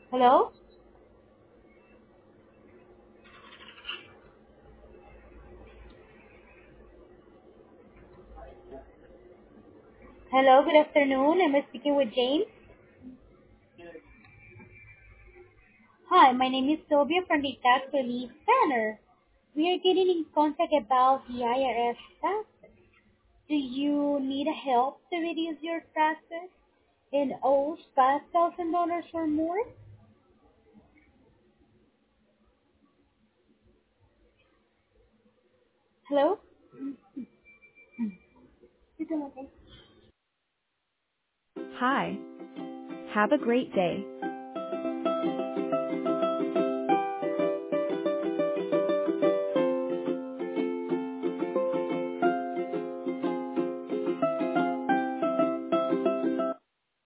Hello? Hello, good afternoon. Am I speaking with James? Hi, my name is Sylvia from the Tax Relief Center. We are getting in contact about the IRS taxes. Do you need help to reduce your taxes and owe $5,000 or more? Hello? Hi. Have a great day.